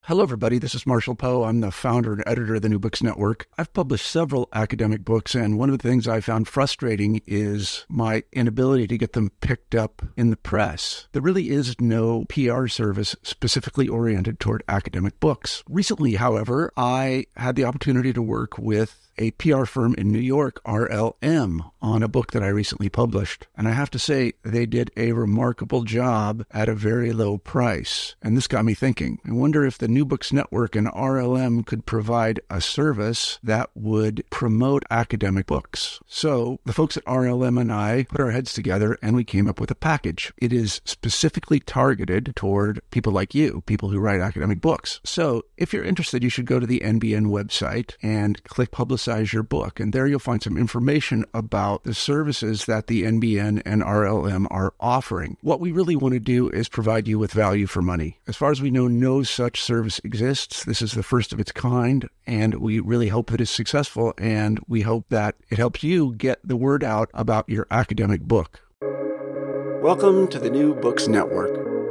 Hello, everybody. This is Marshall Poe. I'm the founder and editor of the New Books Network. I've published several academic books, and one of the things I found frustrating is my inability to get them picked up in the press. There really is no PR service specifically oriented toward academic books. Recently, however, I had the opportunity to work with a PR firm in New York, RLM, on a book that I recently published. And I have to say, they did a remarkable job at a very low price. And this got me thinking. I wonder if the New Books Network and RLM could provide a service that would promote academic books. So the folks at RLM and I put our heads together and we came up with a package. It is specifically targeted toward people like you, people who write academic books. So if you're interested, you should go to the NBN website and click Publicize Your Book. And there you'll find some information about the services that the NBN and RLM are offering. What we really want to do is provide you with value for money. As far as we know, no such service exists. This is the first of its kind, and we really hope that it's successful, and we hope that it helps you get the word out about your academic book. Welcome to the New Books Network.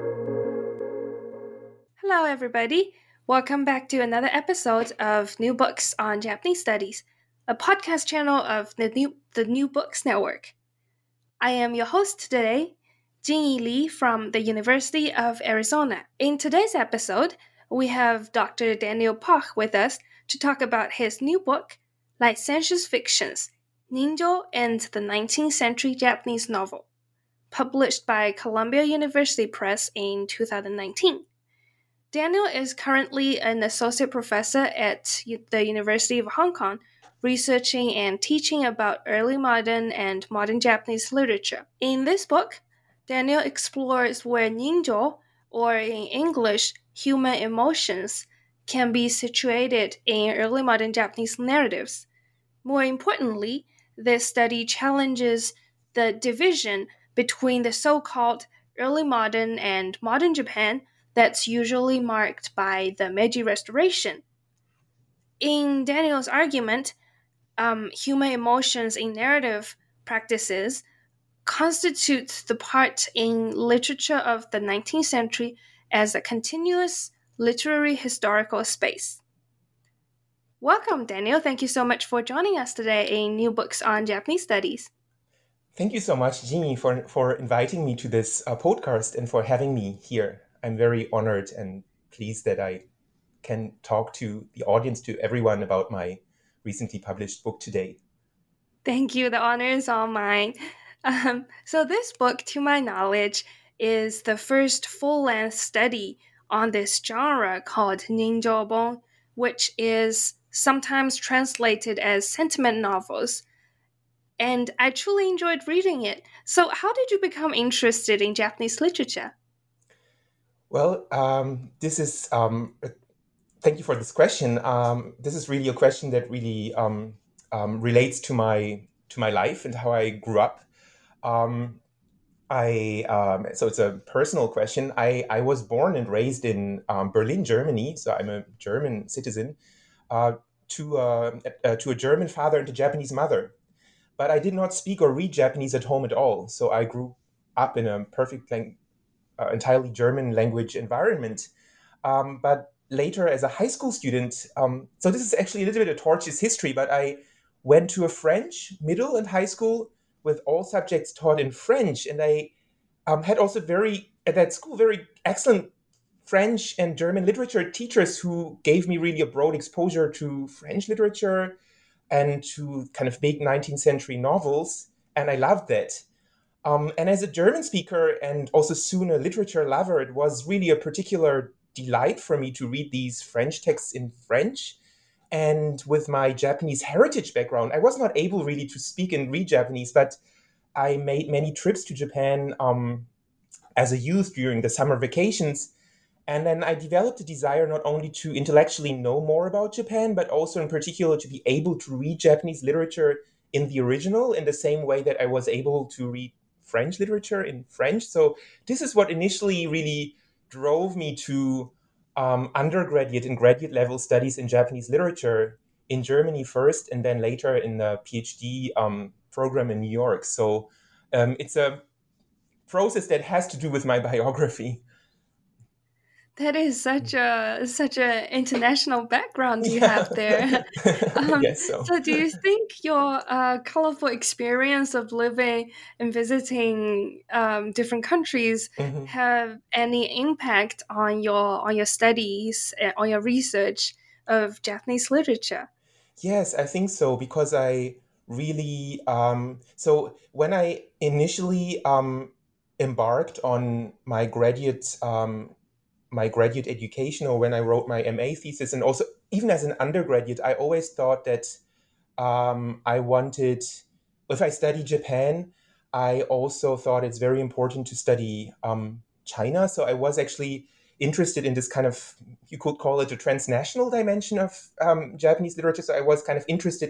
Hello, everybody. Welcome back to another episode of New Books on Japanese Studies, a podcast channel of the New Books Network. I am your host today, Jingyi Li from the University of Arizona. In today's episode, we have Dr. Daniel Poch with us to talk about his new book, Licentious Fictions, Ninjo and the 19th Century Japanese Novel, published by Columbia University Press in 2019. Daniel is currently an associate professor at the University of Hong Kong, researching and teaching about early modern and modern Japanese literature. In this book, Daniel explores where ninjo, or in English, human emotions, can be situated in early modern Japanese narratives. More importantly, this study challenges the division between the so-called early modern and modern Japan that's usually marked by the Meiji Restoration. In Daniel's argument, human emotions in narrative practices constitutes the part in literature of the 19th century as a continuous literary historical space. Welcome, Daniel. Thank you so much for joining us today in New Books on Japanese Studies. Thank you so much, Jimmy, for inviting me to this podcast and for having me here. I'm very honored and pleased that I can talk to the audience, to everyone about my recently published book today. Thank you. The honor is all mine. So this book, to my knowledge, is the first full-length study on this genre called ninjobon, which is sometimes translated as sentiment novels. And I truly enjoyed reading it. So how did you become interested in Japanese literature? Well, this is, thank you for this question. This is really a question that really relates to my life and how I grew up. So it's a personal question. I was born and raised in Berlin, Germany. So I'm a German citizen, to a German father and a Japanese mother. But I did not speak or read Japanese at home at all. So I grew up in a entirely German language environment. But later, as a high school student, so this is actually a little bit of tortuous history, but I went to a French middle and high school with all subjects taught in French. And I had also at that school, very excellent French and German literature teachers who gave me really a broad exposure to French literature and to kind of big 19th century novels. And I loved that. And as a German speaker and also soon a literature lover, it was really a particular delight for me to read these French texts in French. And with my Japanese heritage background, I was not able really to speak and read Japanese, but I made many trips to Japan as a youth during the summer vacations. And then I developed a desire not only to intellectually know more about Japan, but also in particular to be able to read Japanese literature in the original in the same way that I was able to read French literature in French. So this is what initially really drove me to undergraduate and graduate level studies in Japanese literature in Germany first, and then later in the PhD program in New York. So it's a process that has to do with my biography. That is Mm. such a international background you Yeah, have there. I guess so. So, do you think your colorful experience of living and visiting different countries Mhm. have any impact on your studies, on your research of Japanese literature? Yes, I think so because I really so when I initially embarked on my graduate education, or when I wrote my MA thesis, and also even as an undergraduate, I always thought that I wanted, if I study Japan, I also thought it's very important to study China. So I was actually interested in this kind of, you could call it a transnational dimension of Japanese literature. So I was kind of interested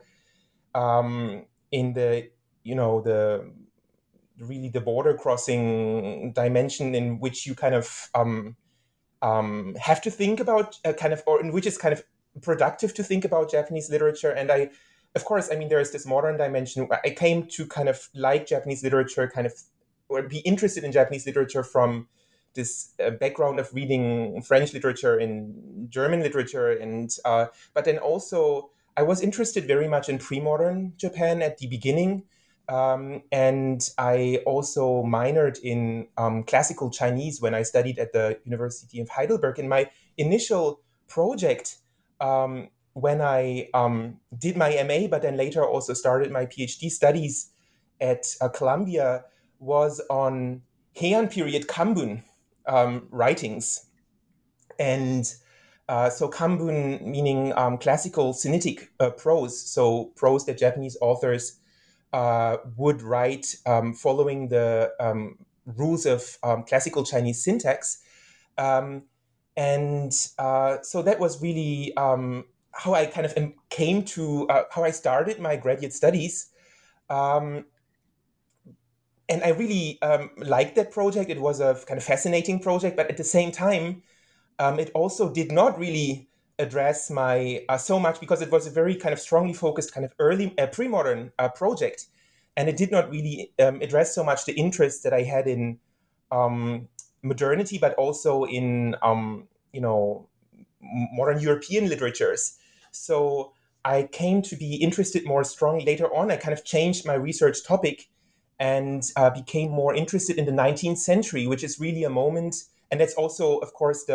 in the, you know, the really the border crossing dimension in which you kind of have to think about kind of, or in which is kind of productive to think about Japanese literature. And I, of course, I mean, there is this modern dimension. I came to kind of like Japanese literature, kind of, or be interested in Japanese literature from this background of reading French literature and German literature, and but then also I was interested very much in pre-modern Japan at the beginning, and I also minored in classical Chinese when I studied at the University of Heidelberg. In my initial project, when I did my MA, but then later also started my PhD studies at Columbia, was on Heian period Kambun writings. And so Kambun meaning classical Sinitic prose, so prose that Japanese authors would write following the rules of classical Chinese syntax. Um, and so that was really how I kind of came to how I started my graduate studies. Um, and I really liked that project. It was a kind of fascinating project, but at the same time, it also did not really address my so much, because it was a very kind of strongly focused kind of early pre-modern project, and it did not really address so much the interest that I had in um, modernity, but also in modern European literatures. So I came to be interested more strongly later on. I kind of changed my research topic and became more interested in the 19th century, which is really a moment, and that's also, of course,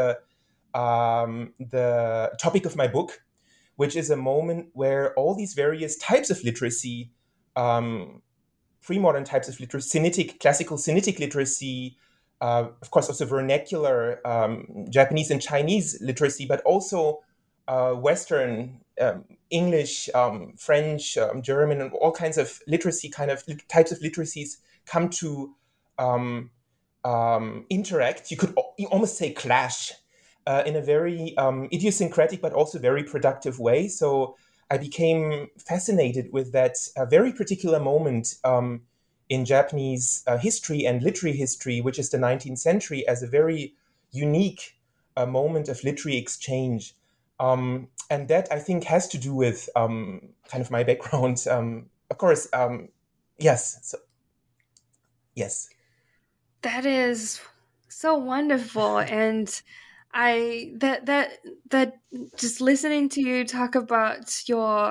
the topic of my book, which is a moment where all these various types of literacy, um, pre-modern types of literacy, Sinitic, classical Sinitic literacy, of course, also vernacular Japanese and Chinese literacy, but also Western English, French, German, and all kinds of literacy, kind of types of literacies come to um, interact. You almost say clash in a very idiosyncratic but also very productive way. So I became fascinated with that very particular moment in Japanese history and literary history, which is the 19th century, as a very unique moment of literary exchange. And that, I think, has to do with kind of my background. Of course, yes. So, yes. That is so wonderful, and I that just listening to you talk about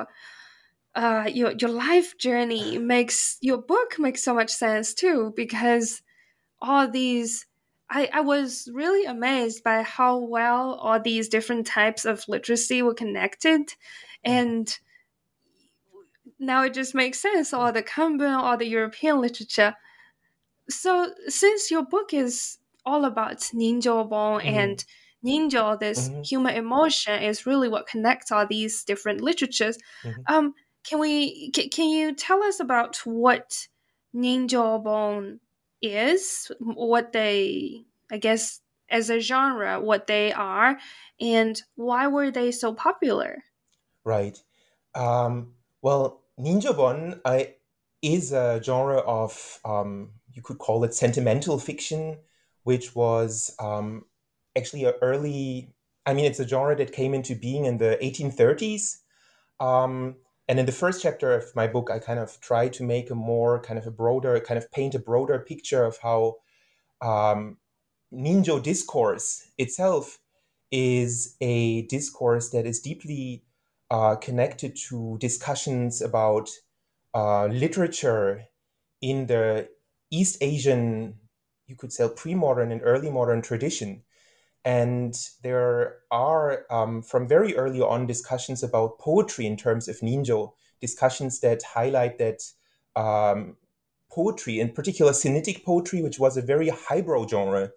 your life journey makes your book makes so much sense too, because all these I was really amazed by how well all these different types of literacy were connected, and now it just makes sense, all the Kanban, all the European literature. So, since your book is all about ninjobon, Mhm. and ninjo, this Mhm. human emotion, is really what connects all these different literatures, Mhm. um, can you tell us about what ninjobon is, what they, I guess, as a genre, what they are, and why were they so popular? Right. Well, Ninjobon is a genre of, you could call it sentimental fiction, which was actually a early, I mean, it's a genre that came into being in the 1830s. Um, and in the first chapter of my book, I kind of try to make a more kind of a broader, kind of paint a broader picture of how um, ninjo discourse itself is a discourse that is deeply connected to discussions about literature in the East Asian, you could say, pre-modern and early modern tradition. And there are, from very early on, discussions about poetry in terms of ninjo, discussions that highlight that poetry, in particular Sinitic poetry, which was a very highbrow genre,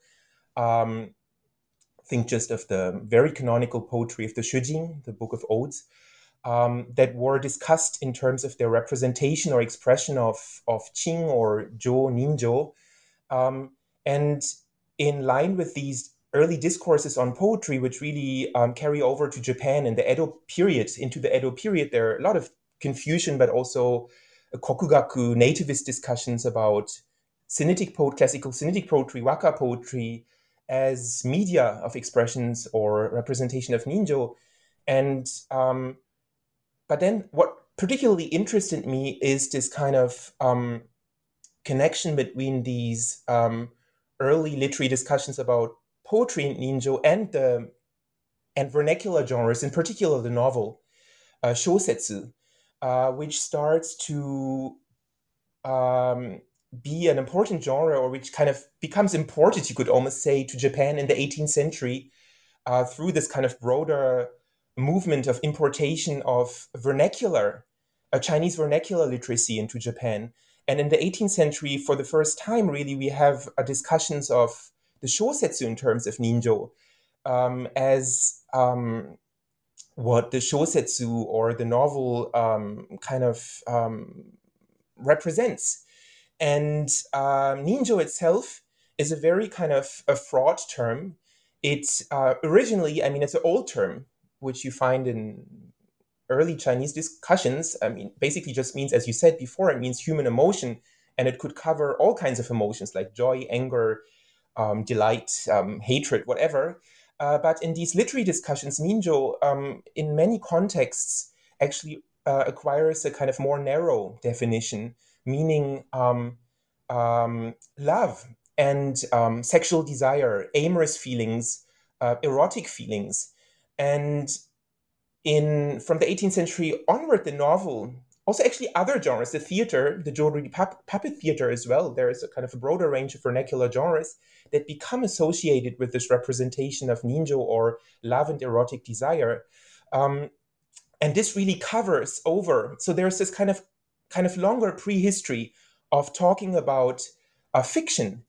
think just of the very canonical poetry of the Shujing, the Book of Odes, that were discussed in terms of their representation or expression of Qing or Jo Ninjo. And in line with these early discourses on poetry, which really carry over to Japan in the Edo period, into the Edo period, there are a lot of confusion, but also kokugaku, nativist discussions about classical Sinitic poetry, waka poetry, as media of expressions or representation of ninjo. And but then what particularly interested me is this kind of connection between these early literary discussions about poetry and ninjo and vernacular genres, in particular the novel shosetsu, which starts to be an important genre, or which kind of becomes imported, you could almost say, to Japan in the 18th century through this kind of broader movement of importation of vernacular, Chinese vernacular literacy into Japan. And in the 18th century, for the first time, really, we have discussions of the shosetsu in terms of ninjo as what the shosetsu or the novel kind of represents. And ninjo itself is a very kind of a fraught term. It's originally, it's an old term, which you find in early Chinese discussions. Basically just means, as you said before, it means human emotion, and it could cover all kinds of emotions like joy, anger, delight, hatred, whatever. But in these literary discussions, ninjo, in many contexts, actually acquires a kind of more narrow definition, meaning love and sexual desire, amorous feelings, erotic feelings. And from the 18th century onward, the novel, also actually other genres, the theater, the Jōruri puppet theater as well, there is a kind of a broader range of vernacular genres that become associated with this representation of ninjo or love and erotic desire. And this really covers over. So there's this kind of longer prehistory of talking about fiction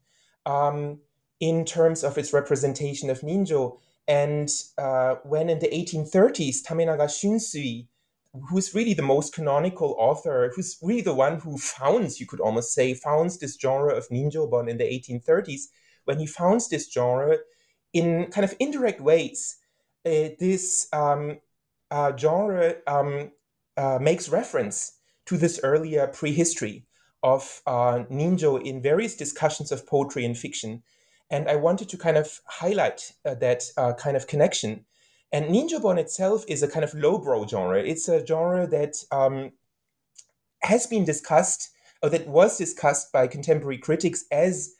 in terms of its representation of ninjo. And when in the 1830s, Tamenaga Shunsui, who's really the most canonical author, who's really the one who founds, you could almost say, founds this genre of ninjobon in the 1830s, when he founds this genre in kind of indirect ways, this genre makes reference to this earlier prehistory of ninjo in various discussions of poetry and fiction. And I wanted to kind of highlight that kind of connection. And ninjobon itself is a kind of lowbrow genre. It's a genre that has been discussed, or that was discussed by contemporary critics as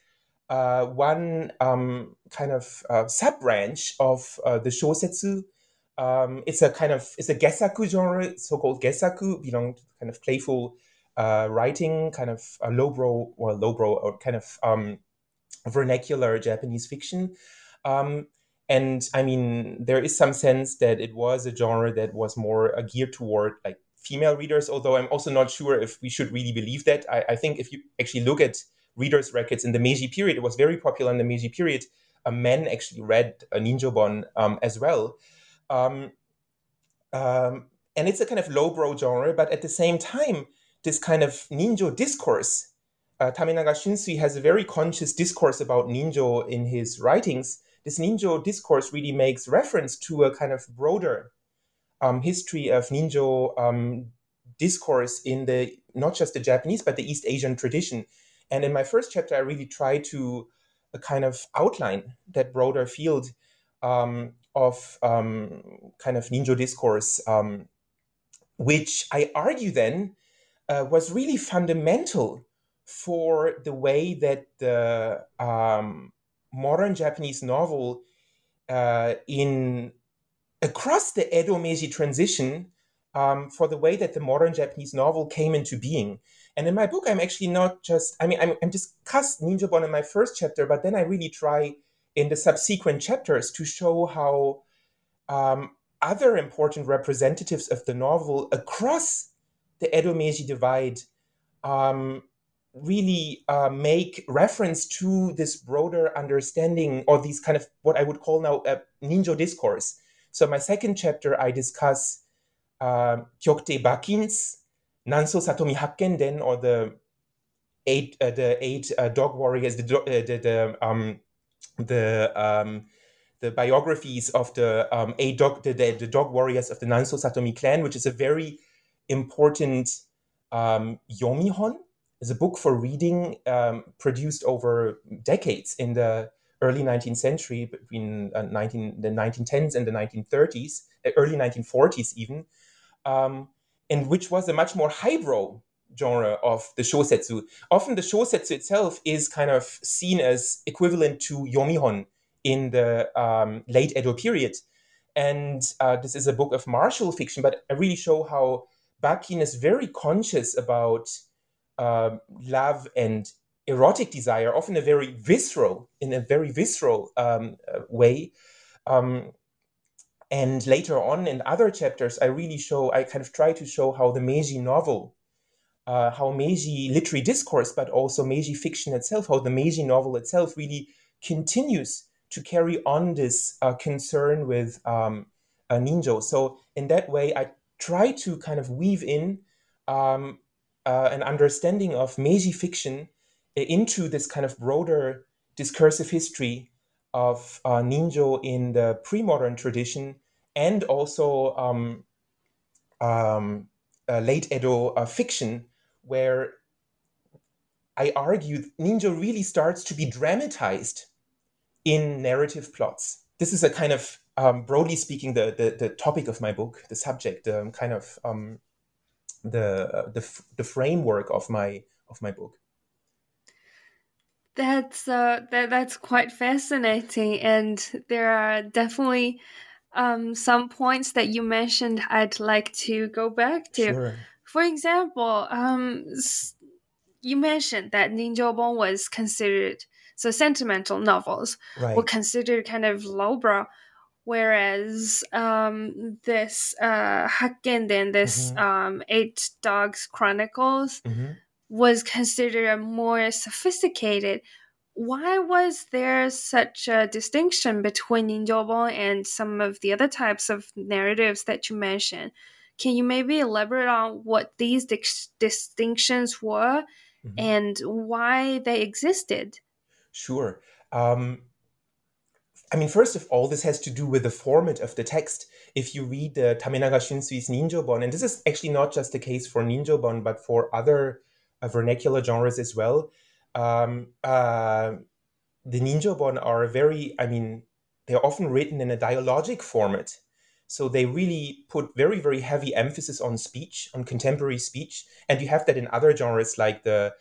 one kind of sub-branch of the shosetsu. It's a gesaku genre, so-called gesaku, belong to kind of playful writing, kind of lowbrow or kind of vernacular Japanese fiction. And there is some sense that it was a genre that was more geared toward like female readers, although I'm also not sure if we should really believe that. I think if you actually look at readers' records in the Meiji period, it was very popular in the Meiji period. Men actually read ninjobon as well. And it's a kind of lowbrow genre, but at the same time, this kind of ninjo discourse, Tamenaga Shunsui has a very conscious discourse about ninjo in his writings. This ninjo discourse really makes reference to a kind of broader history of ninjo discourse in not just the Japanese, but the East Asian tradition. And in my first chapter, I really try to kind of outline that broader field of kind of ninjo discourse, which I argue then was really fundamental for the way that the modern Japanese novel in across the Edo Meiji transition for the way that the modern Japanese novel came into being. And in my book, I'm actually not just, I'm discuss Ninjobon in my first chapter, but then I really try in the subsequent chapters to show how other important representatives of the novel across the Edo Meiji divide really make reference to this broader understanding, or these kind of what I would call now a ninjo discourse. So my second chapter, I discuss Kyokutei Bakin's Nanso Satomi Hakkenden, or the eight dog warriors, the biographies of the the dog warriors of the Nanso Satomi clan, which is a very important yomihon. Is a book for reading produced over decades in the early 19th century, between the 1910s and the 1930s, early 1940s even, and which was a much more highbrow genre of the shosetsu. Often the shosetsu itself is kind of seen as equivalent to yomihon in the late Edo period. And this is a book of martial fiction, but I really show how Bakin is very conscious about love and erotic desire, often in a very visceral way. And later on in other chapters, I kind of try to show how the Meiji novel, how Meiji literary discourse, but also Meiji fiction itself, how the Meiji novel itself really continues to carry on this concern with ninjo. So in that way, I try to kind of weave in an understanding of Meiji fiction into this kind of broader discursive history of ninjo in the pre-modern tradition, and also late Edo fiction, where I argue ninjo really starts to be dramatized in narrative plots. This is a kind of, broadly speaking, the topic of my book, the subject, kind of the framework of my book. That's quite fascinating, and there are definitely some points that you mentioned I'd like to go back to. Sure. For example, you mentioned that Ninjobon was considered, so sentimental novels were considered kind of lowbrow, whereas this Hakkenden, this Eight Dogs Chronicles, was considered more sophisticated. Why was there such a distinction between Ninjobon and some of the other types of narratives that you mentioned? Can you maybe elaborate on what these distinctions were and why they existed? Sure. First of all, this has to do with the format of the text. If you read Tamenaga Shunsui's Ninjobon, and this is actually not just the case for Ninjobon, but for other vernacular genres as well, the Ninjobon are they're often written in a dialogic format. So they really put very, very heavy emphasis on speech, on contemporary speech. And you have that in other genres like the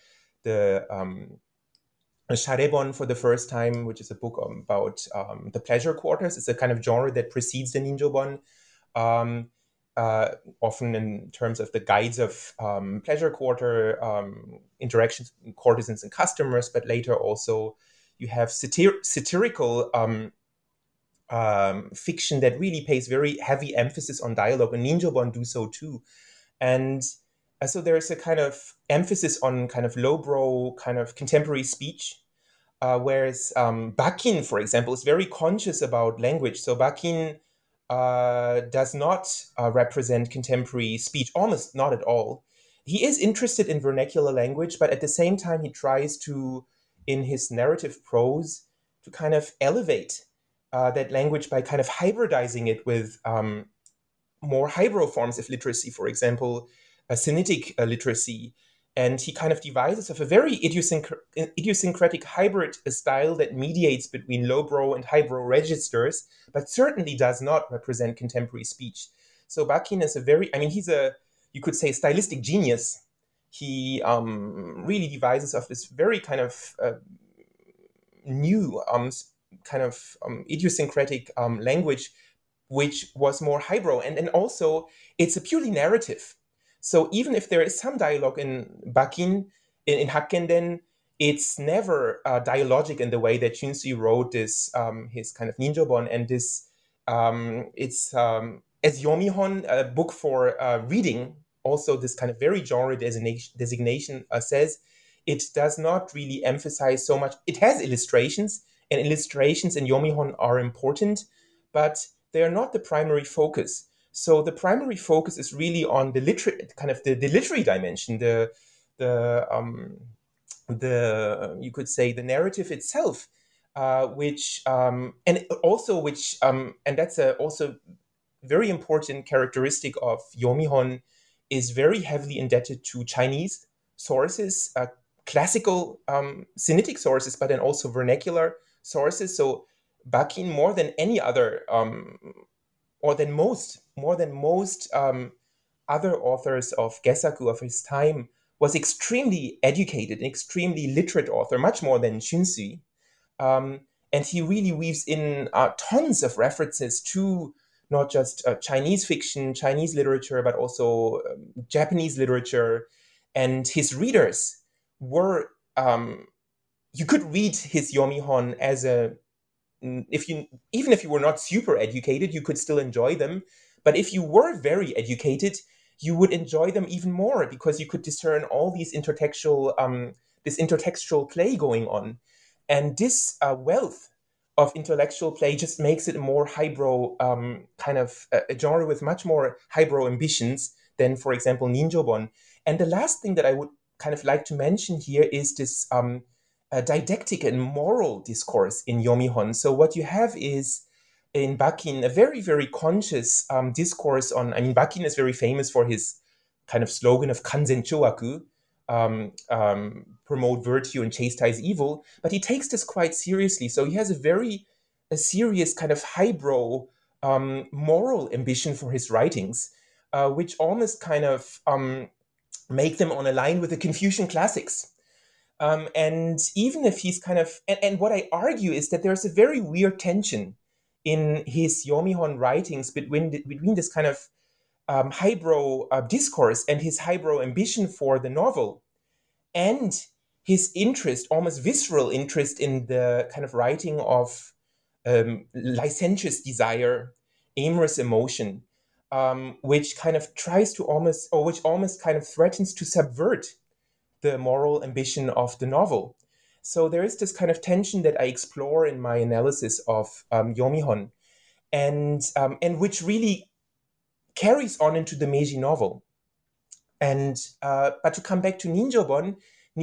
Sharebon for the first time, which is a book about the pleasure quarters. It's a kind of genre that precedes the Ninjobon, often in terms of the guides of pleasure quarter interactions, courtesans and customers, but later also you have satirical fiction that really pays very heavy emphasis on dialogue, and Ninjobon do so too. And so there's a kind of emphasis on kind of lowbrow, kind of contemporary speech, whereas Bakin, for example, is very conscious about language. So Bakin does not represent contemporary speech, almost not at all. He is interested in vernacular language, but at the same time, he tries to, in his narrative prose, to kind of elevate that language by kind of hybridizing it with more highbrow forms of literacy, for example, a Sinitic literacy. And he kind of devises of a very idiosyncratic hybrid style that mediates between lowbrow and highbrow registers, but certainly does not represent contemporary speech. So Bakin is he's you could say, stylistic genius. He really devises of this very kind of new kind of idiosyncratic language, which was more highbrow. And also, it's a purely narrative. So even if there is some dialogue in Bakin, in Hakkenden, it's never dialogic in the way that Shunsui wrote this, his kind of Ninjobon, and this, it's as Yomihon, a book for reading, also this kind of very genre designation says, it does not really emphasize so much. It has illustrations, and illustrations in Yomihon are important, but they are not the primary focus. So the primary focus is really on the literary dimension, the you could say the narrative itself, which and that's also very important characteristic of Yomihon, is very heavily indebted to Chinese sources, classical Sinitic sources, but then also vernacular sources. So Bakin, more than any other, more than most other authors of Gesaku of his time, was extremely educated, an extremely literate author, much more than Shunsui. And he really weaves in tons of references to not just Chinese fiction, Chinese literature, but also Japanese literature. And his readers were, you could read his Yomihon as even if you were not super educated, you could still enjoy them. But if you were very educated, you would enjoy them even more, because you could discern all these this intertextual play going on. And this wealth of intellectual play just makes it a more highbrow kind of a genre with much more highbrow ambitions than, for example, Ninjobon. And the last thing that I would kind of like to mention here is this didactic and moral discourse in Yomihon. So what you have is, in Bakin, a very, very conscious discourse on, Bakin is very famous for his kind of slogan of Kanzen Chowaku, promote virtue and chastise evil, but he takes this quite seriously. So he has a serious kind of highbrow moral ambition for his writings, which almost kind of make them on a line with the Confucian classics. And even if he's kind of, and what I argue is that there's a very weird tension in his Yomihon writings between this kind of highbrow discourse and his highbrow ambition for the novel, and his interest, almost visceral interest, in the kind of writing of licentious desire, amorous emotion, which kind of which almost kind of threatens to subvert the moral ambition of the novel. So there is this kind of tension that I explore in my analysis of Yomihon, and which really carries on into the Meiji novel. And but to come back to Ninjobon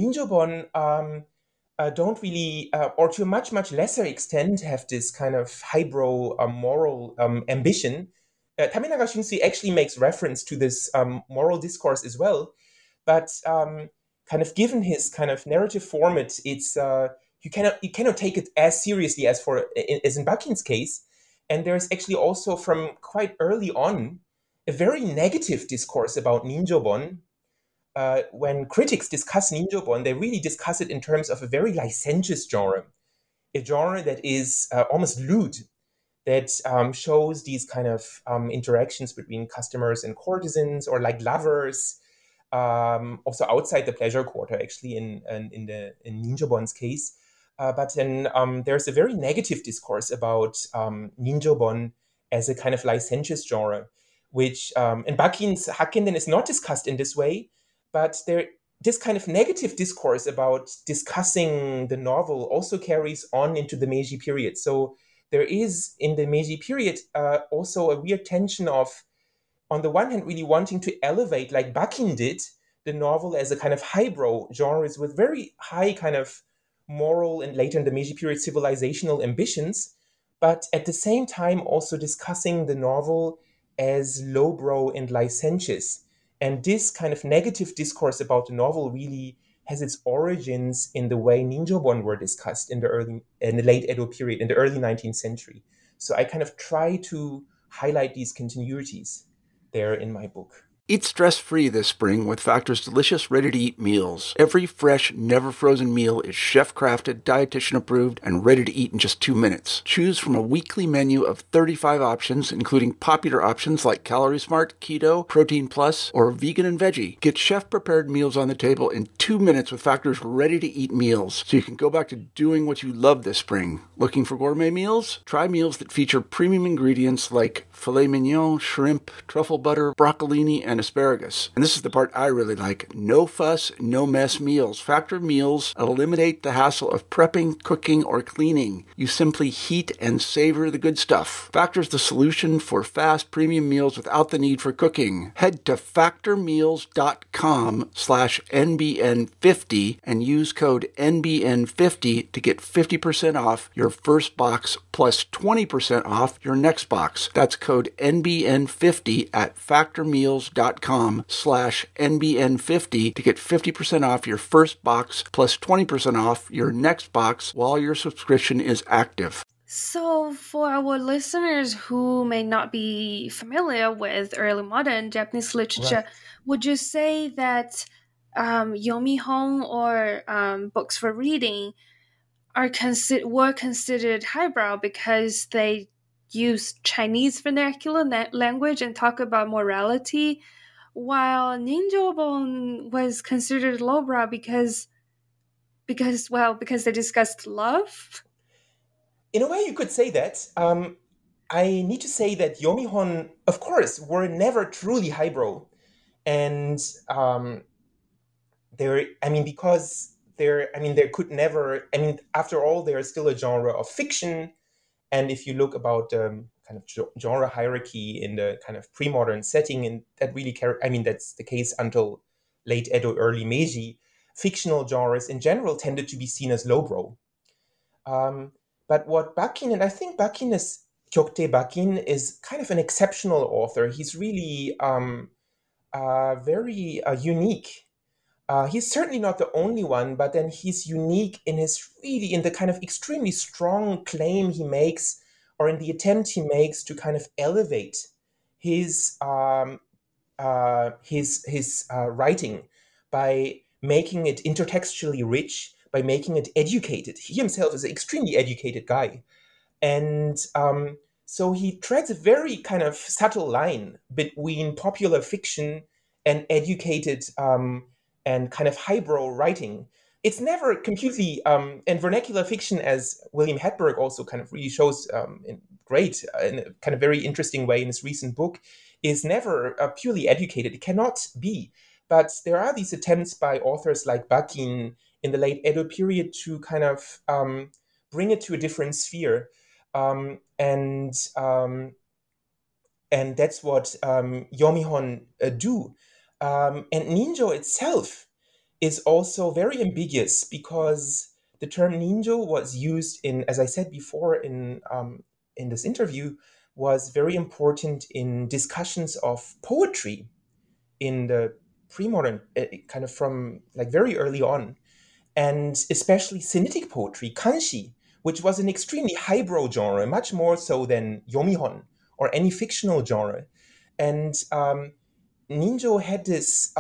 don't really, or to a much, much lesser extent, have this kind of highbrow moral ambition. Tamenaga Shunsui actually makes reference to this moral discourse as well, but kind of given his kind of narrative format, it's you cannot take it as seriously as in Bakin's case. And there's actually also, from quite early on, a very negative discourse about Ninjobon. When critics discuss Ninjobon, they really discuss it in terms of a very licentious genre, a genre that is almost lewd, that shows these kind of interactions between customers and courtesans, or like lovers, also outside the pleasure quarter, actually, in Ninjobon's case. But then there's a very negative discourse about Ninjobon as a kind of licentious genre, which in Bakin's Hakkenden is not discussed in this way, but this kind of negative discourse about discussing the novel also carries on into the Meiji period. So there is, in the Meiji period, also a weird tension of, on the one hand, really wanting to elevate, like Bakin did, the novel as a kind of highbrow genres with very high kind of moral, and later in the Meiji period, civilizational ambitions, but at the same time also discussing the novel as lowbrow and licentious. And this kind of negative discourse about the novel really has its origins in the way Ninjobon were discussed in the late Edo period, in the early 19th century. So I kind of try to highlight these continuities there in my book. Eat stress-free this spring with Factor's delicious ready-to-eat meals. Every fresh, never-frozen meal is chef-crafted, dietitian-approved, and ready to eat in just 2 minutes. Choose from a weekly menu of 35 options, including popular options like Calorie Smart, Keto, Protein Plus, or Vegan and Veggie. Get chef-prepared meals on the table in 2 minutes with Factor's ready-to-eat meals, so you can go back to doing what you love this spring. Looking for gourmet meals? Try meals that feature premium ingredients like filet mignon, shrimp, truffle butter, broccolini, and asparagus. And this is the part I really like. No fuss, no mess meals. Factor meals eliminate the hassle of prepping, cooking, or cleaning. You simply heat and savor the good stuff. Factor's the solution for fast premium meals without the need for cooking. Head to factormeals.com/NBN50 and use code NBN50 to get 50% off your first box plus 20% off your next box. That's code NBN50 at factormeals.com/NBN50 to get 50% off your first box plus 20% off your next box while your subscription is active. So, for our listeners who may not be familiar with early modern Japanese literature, would you say that Yomihon or books for reading were considered highbrow because they use Chinese vernacular language and talk about morality, while Ninjobon was considered lowbrow because they discussed love? In a way, you could say that. I need to say that Yomihon, of course, were never truly highbrow. And because there could never, after all, they are still a genre of fiction. And if you look about kind of genre hierarchy in the kind of pre-modern setting, and that really that's the case until late Edo, early Meiji, fictional genres in general tended to be seen as lowbrow. But what Bakin, and I think Kyokte Bakin is kind of an exceptional author. He's really very unique. He's certainly not the only one, but then he's unique in the kind of extremely strong claim he makes, or in the attempt he makes to kind of elevate his writing by making it intertextually rich, by making it educated. He himself is an extremely educated guy. And so he treads a very kind of subtle line between popular fiction and educated and kind of highbrow writing. It's never completely, and vernacular fiction, as William Hedberg also kind of really shows in a kind of very interesting way in his recent book, is never purely educated. It cannot be. But there are these attempts by authors like Bakin in the late Edo period to kind of bring it to a different sphere. And that's what Yomihon do. And Ninjo itself is also very ambiguous, because the term Ninjo was used in, as I said before in this interview, was very important in discussions of poetry in the pre-modern, kind of from like very early on, and especially Sinitic poetry, kanshi, which was an extremely highbrow genre, much more so than Yomihon or any fictional genre. And Ninjo had this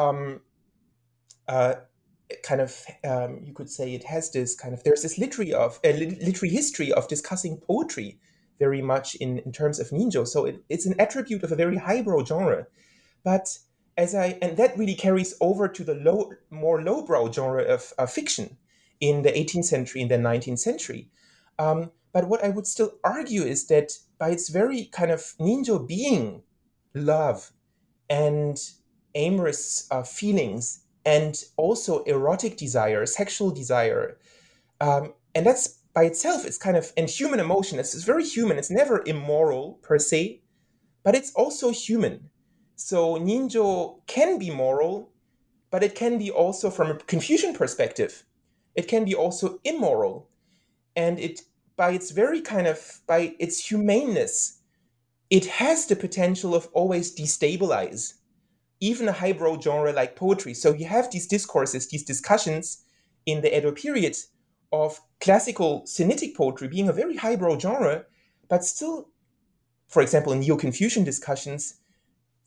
you could say it has this kind of, there's this literary history of discussing poetry very much in terms of Ninjo. So it's an attribute of a very highbrow genre. But and that really carries over to the more lowbrow genre of fiction in the 18th century and the 19th century. But what I would still argue is that by its very kind of Ninjo being love and amorous feelings, and also erotic desire, sexual desire, and that's by itself, it's kind of, and human emotion, it's very human. It's never immoral per se, but it's also human. So Ninjo can be moral, but it can be also, from a Confucian perspective, it can be also immoral. And it, by its very kind of, by its humaneness, it has the potential of always destabilize even a highbrow genre like poetry. So you have these discourses, these discussions in the Edo period of classical Sinitic poetry being a very highbrow genre, but still, for example, in Neo-Confucian discussions,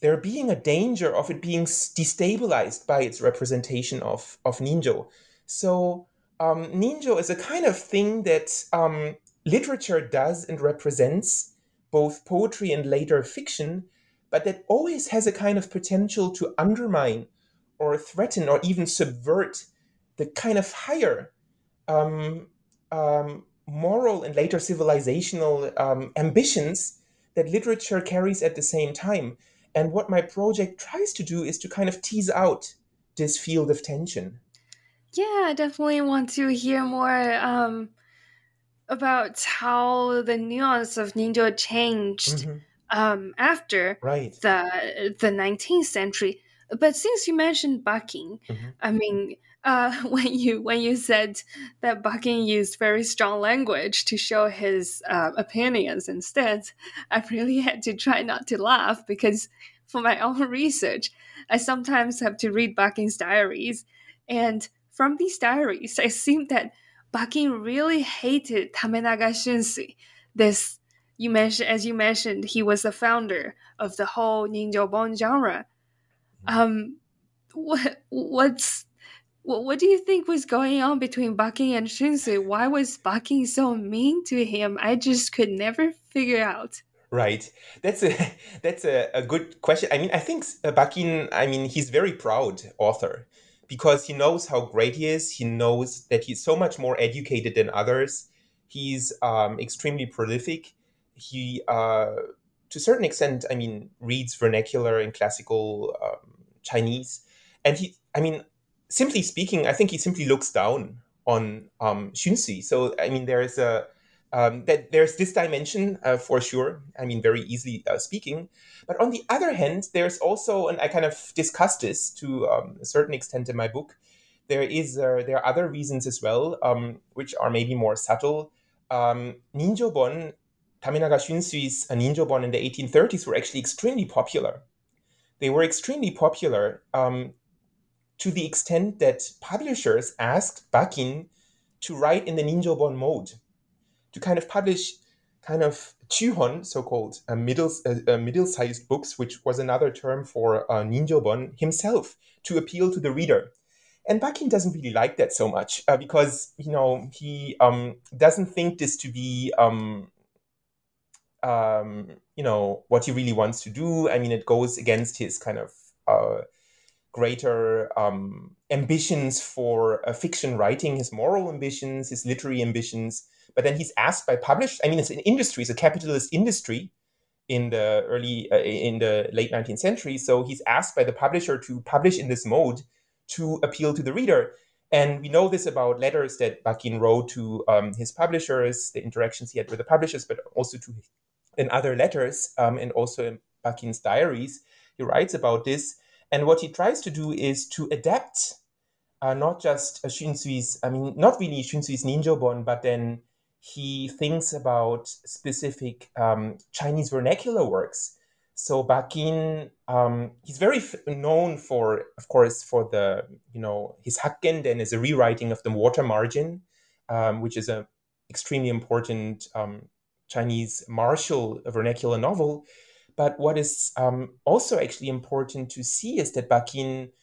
there being a danger of it being destabilized by its representation of Ninjo. So Ninjo is a kind of thing that literature does and represents, both poetry and later fiction, but that always has a kind of potential to undermine or threaten or even subvert the kind of higher um, moral and later civilizational ambitions that literature carries at the same time. And what my project tries to do is to kind of tease out this field of tension. Yeah, I definitely want to hear more about how the nuance of Ninjo changed Mm-hmm. After Right. the 19th century. But since you mentioned Bucking, Mm-hmm. I mean, when you said that Bucking used very strong language to show his opinions instead, I really had to try not to laugh because for my own research, I sometimes have to read Bucking's diaries, and from these diaries, I seem that Bucking really hated Tamenaga Shunsui. This as you mentioned, he was the founder of the whole ninjobon genre. Um, what do you think was going on between Bucking and Shunsui? Why was Bucking so mean to him? I just could never figure out. Right. That's a a good question. I mean, I think Bakin, I mean, he's very proud author because he knows how great he is. He knows that he's so much more educated than others. He's extremely prolific. He, to a certain extent, I mean, reads vernacular and classical Chinese. And he, I mean, simply speaking, I think he simply looks down on Xunzi. So, I mean, there is a that there's this dimension for sure. I mean, very easily speaking. But on the other hand, there's also, and I kind of discuss this to a certain extent in my book. There are other reasons as well, which are maybe more subtle. Ninjobon, Tamenaga Shunsui's Ninjobon in the 1830s were actually extremely popular. They were extremely popular to the extent that publishers asked Bakin to write in the Ninjobon mode, to kind of publish kind of chuhon, so-called middle-sized books, which was another term for ninjobon himself, to appeal to the reader. And Bakin doesn't really like that so much because, you know, he doesn't think this to be, you know, what he really wants to do. I mean, it goes against his kind of greater ambitions for fiction writing, his moral ambitions, his literary ambitions. But then he's asked by publishers. I mean, it's an industry, it's a capitalist industry in the late 19th century. So he's asked by the publisher to publish in this mode to appeal to the reader. And we know this about letters that Bakin wrote to his publishers, the interactions he had with the publishers, but also in other letters and also in Bakin's diaries. He writes about this. And what he tries to do is to adapt not just Shunsui's, I mean, not really Shunsui's Ninjobon, but then he thinks about specific Chinese vernacular works. So Bakin, he's very known for, of course, for the, you know, his Hakkenden is a rewriting of the Water Margin, which is an extremely important Chinese martial vernacular novel. But what is also actually important to see is that Bakin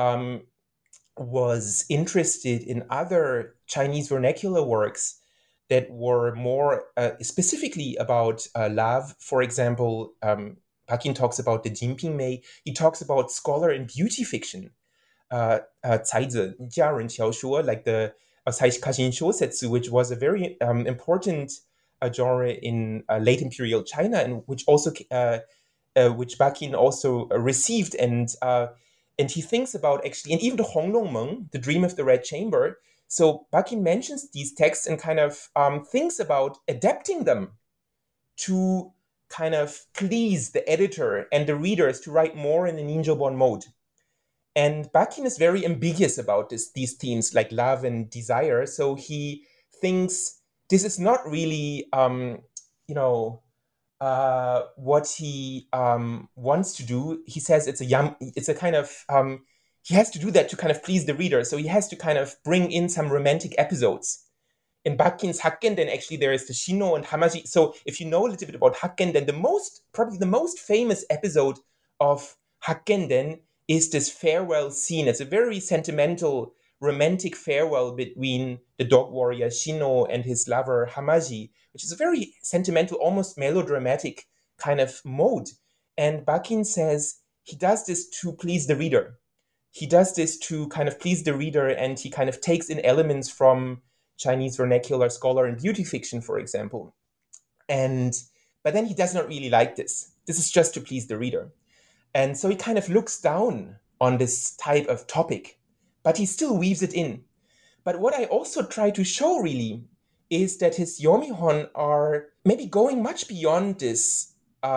was interested in other Chinese vernacular works that were more specifically about love. For example, Bakin talks about the Jinping Mei. He talks about scholar and beauty fiction, 才子家人小说, like the Saishikashin Shosetsu, which was a very important genre in late imperial China, and which also which Bakin also received, and he thinks about actually, and even the Honglong Meng, the Dream of the Red Chamber. So Bakin mentions these texts and kind of thinks about adapting them to kind of please the editor and the readers to write more in the Ninjobon mode. And Bakin is very ambiguous about these themes like love and desire. So he thinks this is not really, you know, what he wants to do. He says it's a kind of, he has to do that to kind of please the reader. So he has to kind of bring in some romantic episodes. In Bakin's Hakkenden, actually, there is the Shino and Hamaji. So if you know a little bit about Hakkenden, probably the most famous episode of Hakkenden is this farewell scene. It's a very sentimental, romantic farewell between the dog warrior Shino and his lover Hamaji, which is a very sentimental, almost melodramatic kind of mode. And Bakin says he does this to please the reader. He does this to kind of please the reader, and he kind of takes in elements from Chinese vernacular, scholar, and beauty fiction, for example. But then he does not really like this. This is just to please the reader. And so he kind of looks down on this type of topic, but he still weaves it in. But what I also try to show really is that his Yomihon are maybe going much beyond this,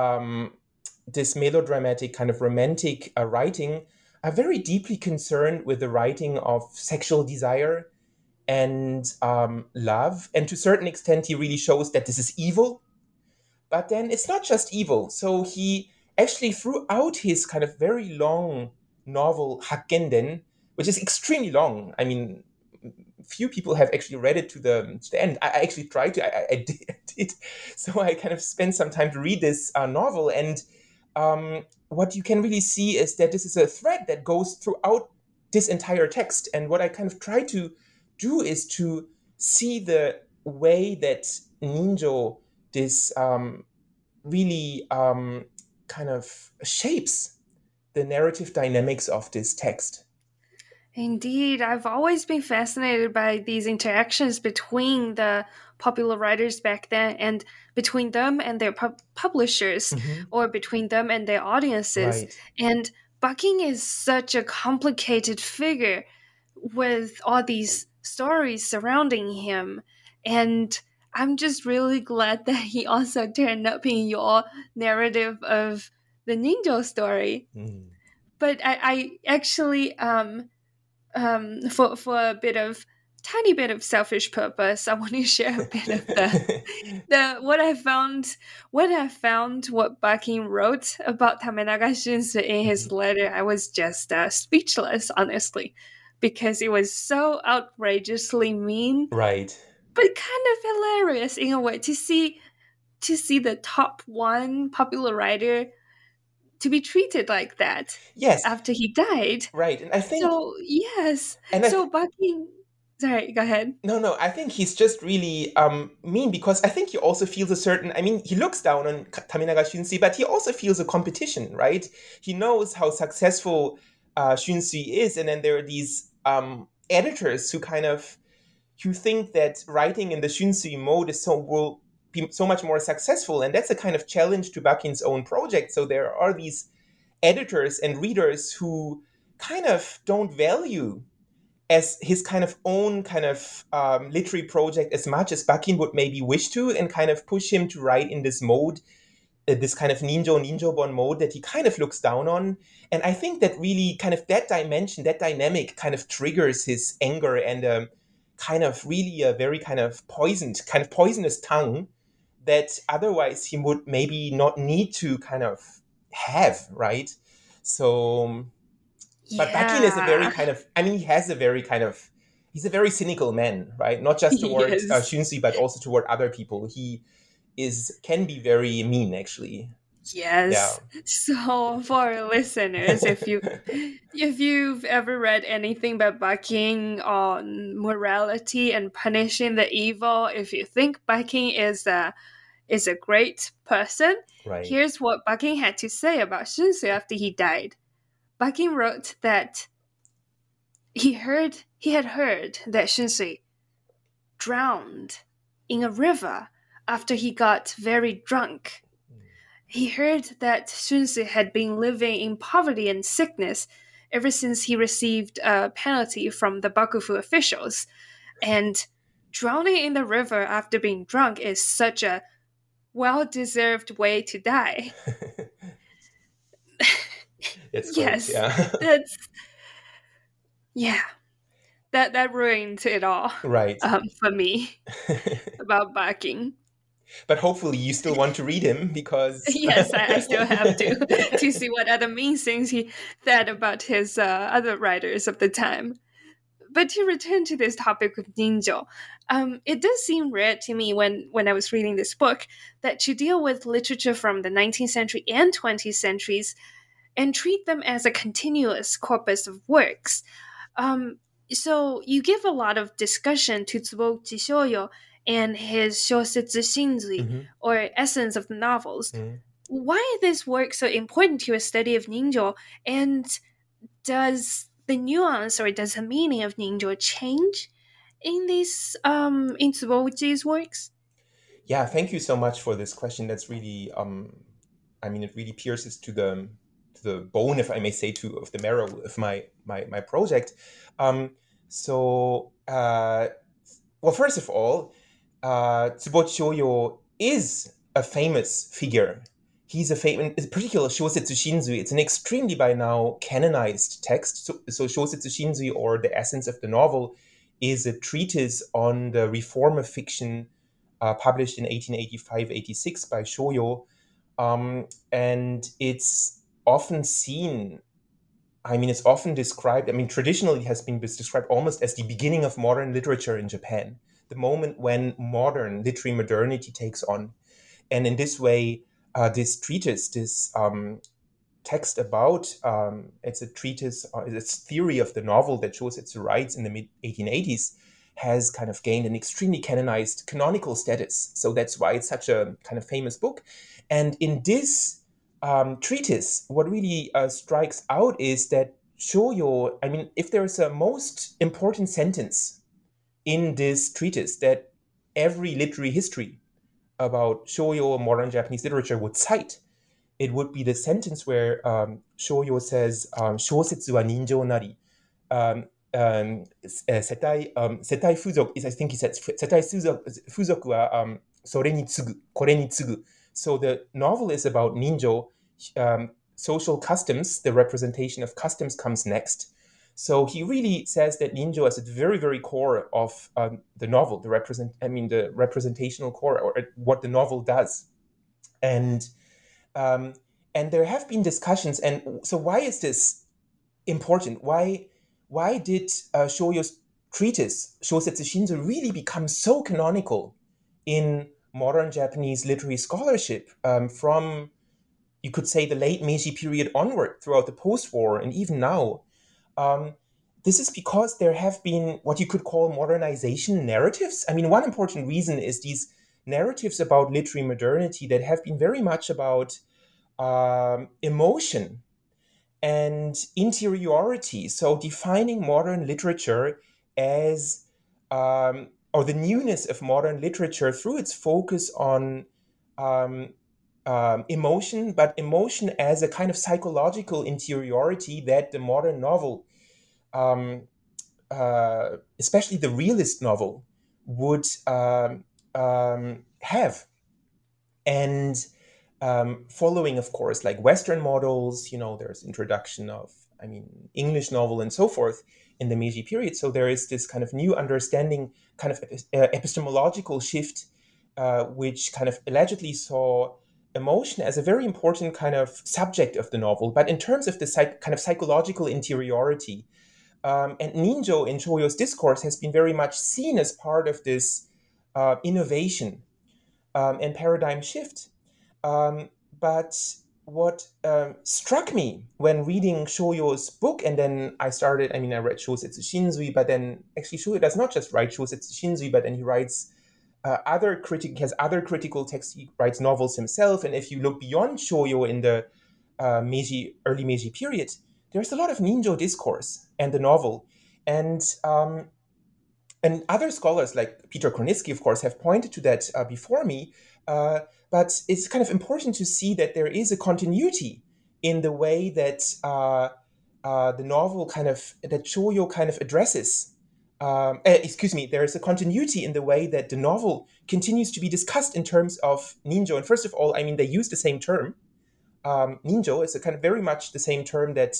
this melodramatic kind of romantic writing, are very deeply concerned with the writing of sexual desire and love. And to a certain extent, he really shows that this is evil. But then it's not just evil. So he actually, throughout his kind of very long novel, Hakkenden, which is extremely long, I mean, few people have actually read it to the end. I actually tried to, I did. So I kind of spent some time to read this novel. And what you can really see is that this is a thread that goes throughout this entire text. And what I kind of try to do is to see the way that Ninjo, this really kind of shapes the narrative dynamics of this text. Indeed, I've always been fascinated by these interactions between the popular writers back then and between them and their publishers, or between them and their audiences. Right. And Bakin is such a complicated figure with all these stories surrounding him. And I'm just really glad that he also turned up in your narrative of the Ninjo story. But I actually, for a tiny bit of selfish purpose, I want to share a bit of what Bakin wrote about Tamenaga Shunsui in his letter. I was just speechless, honestly, because it was so outrageously mean, right, but kind of hilarious in a way to see the top one popular writer to be treated like that. Yes. After he died. Right. And I think so. Yes. And so Bakin. Sorry, go ahead. No, I think he's just really mean, because I think he also feels a certain, I mean, he looks down on Tamenaga Shunsui, but he also feels a competition, right? He knows how successful Shunsui is, and then there are these editors who think that writing in the Shunsui mode will be so much more successful, and that's a kind of challenge to Bakin's own project. So there are these editors and readers who kind of don't value as his kind of own kind of literary project as much as Bakin would maybe wish to, and kind of push him to write in this mode, this kind of ninjobon mode that he kind of looks down on. And I think that really kind of that dimension, that dynamic kind of triggers his anger and kind of really a very kind of poisonous tongue that otherwise he would maybe not need to kind of have, right? So... But Bakin is a very kind of, I mean, he's a very cynical man, right? Not just towards Shunsui, but also toward other people. He can be very mean, actually. Yes. Yeah. So for our listeners, if you've ever read anything by Bakin on morality and punishing the evil, if you think Bakin is a great person, right. Here's what Bakin had to say about Shunsui after he died. Bakin wrote that he had heard that Shunsui drowned in a river after he got very drunk. He heard that Shunsui had been living in poverty and sickness ever since he received a penalty from the Bakufu officials. And drowning in the river after being drunk is such a well-deserved way to die. It's yes, great, yeah. That ruined it all, right? For me about Bakin. But hopefully, you still want to read him, because yes, I still have to see what other mean things he said about his other writers of the time. But to return to this topic of Ninjo, it does seem rare to me when I was reading this book that to deal with literature from the 19th century and 20th centuries, and treat them as a continuous corpus of works. So you give a lot of discussion to Tsubochi Shoyo and his Shosetsu Shinzui, Mhm. or essence of the novels. Mhm. Why is this work so important to your study of Ninjo, and does the nuance or does the meaning of Ninjo change in these in Tsubochi's works? Yeah, thank you so much for this question. That's really, it really pierces to the bone, if I may say, of the marrow of my project. So, well, first of all, Tsubochi Shoyo is a famous figure. He's a famous, in particular, Shosetsu Shinzui. It's an extremely by now canonized text. So Shosetsu Shinzui, or The Essence of the Novel, is a treatise on the reform of fiction, published in 1885-86 by Shoyo. And it's often seen, it's often described, traditionally it has been described almost as the beginning of modern literature in Japan, the moment when modern literary modernity takes on. And in this way, this treatise, this text about, it's a treatise, it's theory of the novel that Shosetsu writes in the mid 1880s, has kind of gained an extremely canonized canonical status. So that's why it's such a kind of famous book. And in this treatise, what really strikes out is that Shoyo, if there's a most important sentence in this treatise that every literary history about Shoyo, modern Japanese literature, would cite, it would be the sentence where Shoyo says, "Shousetsu wa ninjō nari." Setai fuzoku is, I think he says, Setai fuzoku wa sore ni tsugu, kore ni tsugu. So the novel is about ninjo. Social customs, the representation of customs, comes next. So he really says that ninjo is at the very, very core of the novel, the representational core, or what the novel does. And there have been discussions. And so why is this important? Why did Shoyo's treatise, Shosetsu Shinzui, really become so canonical in modern Japanese literary scholarship, from, you could say, the late Meiji period onward, throughout the post-war, and even now? This is because there have been what you could call modernization narratives. One important reason is these narratives about literary modernity that have been very much about emotion and interiority. So defining modern literature as, or the newness of modern literature through its focus on emotion, but emotion as a kind of psychological interiority that the modern novel, especially the realist novel, would have. And following, of course, like Western models, there's introduction of, English novel and so forth in the Meiji period. So there is this kind of new understanding, kind of epistemological shift, which kind of allegedly saw emotion as a very important kind of subject of the novel, but in terms of the kind of psychological interiority. And Ninjo in Shoyo's discourse has been very much seen as part of this innovation and paradigm shift. But what struck me when reading Shoyo's book, and then I read Shosetsu Shinzui, but then actually Shoyo does not just write Shosetsu Shinzui, but then he writes he has other critical texts. He writes novels himself, and if you look beyond Shoyo in the early Meiji period, there's a lot of Ninjo discourse and the novel, and other scholars like Peter Kornitsky, of course, have pointed to that before me. But it's kind of important to see that there is a continuity in the way that the novel that Shoyo kind of addresses. There is a continuity in the way that the novel continues to be discussed in terms of ninjo. And first of all, they use the same term. Ninjo is a kind of very much the same term that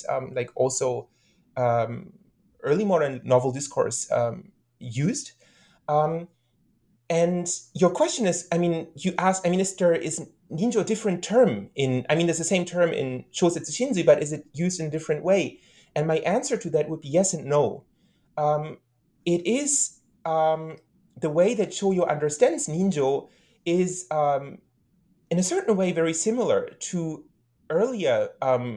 early modern novel discourse used. And your question is, you asked, is ninjo a different term there's the same term in Shosetsu Shinzui, but is it used in a different way? And my answer to that would be yes and no. It is, the way that Shoyo understands ninjo is, in a certain way, very similar to earlier